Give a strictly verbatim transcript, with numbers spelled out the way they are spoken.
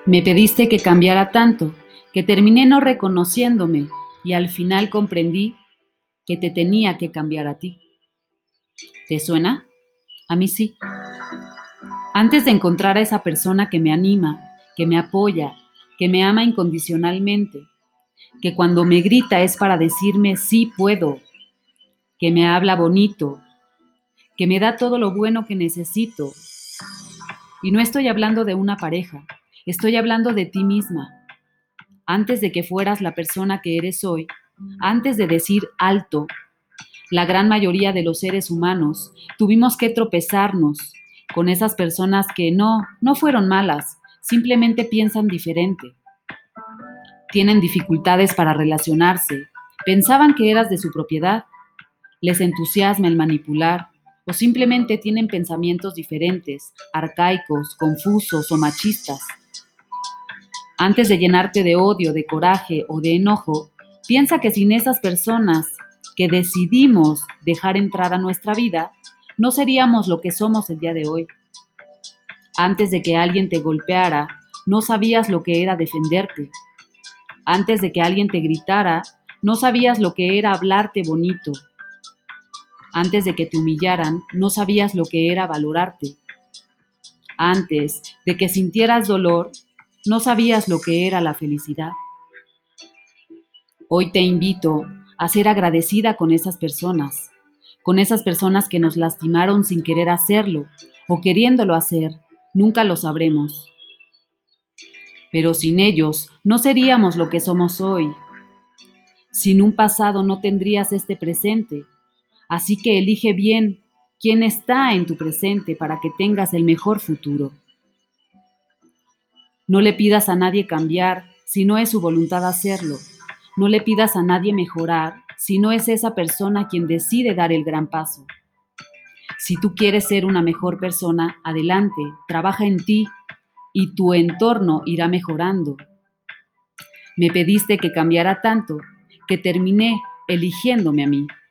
Me pediste que cambiara tanto que terminé no reconociéndome y al final comprendí que te tenía que cambiar a ti. ¿Te suena? A mí sí. Antes de encontrar a esa persona que me anima, que me apoya, que me ama incondicionalmente, que cuando me grita es para decirme sí puedo, que me habla bonito, que me da todo lo bueno que necesito. Y no estoy hablando de una pareja, estoy hablando de ti misma. Antes de que fueras la persona que eres hoy, antes de decir alto, la gran mayoría de los seres humanos tuvimos que tropezarnos con esas personas que no, no fueron malas, simplemente piensan diferente. Tienen dificultades para relacionarse, pensaban que eras de su propiedad, les entusiasma el manipular o simplemente tienen pensamientos diferentes, arcaicos, confusos o machistas. Antes de llenarte de odio, de coraje o de enojo, piensa que sin esas personas que decidimos dejar entrar a nuestra vida, no seríamos lo que somos el día de hoy. Antes de que alguien te golpeara, no sabías lo que era defenderte. Antes de que alguien te gritara, no sabías lo que era hablarte bonito. Antes de que te humillaran, no sabías lo que era valorarte. Antes de que sintieras dolor, no sabías lo que era la felicidad. Hoy te invito a ser agradecida con esas personas, con esas personas que nos lastimaron sin querer hacerlo o queriéndolo hacer, nunca lo sabremos. Pero sin ellos no seríamos lo que somos hoy. Sin un pasado no tendrías este presente. Así que elige bien quién está en tu presente para que tengas el mejor futuro. No le pidas a nadie cambiar si no es su voluntad hacerlo. No le pidas a nadie mejorar si no es esa persona quien decide dar el gran paso. Si tú quieres ser una mejor persona, adelante, trabaja en ti y tu entorno irá mejorando. Me pediste que cambiara tanto que terminé eligiéndome a mí.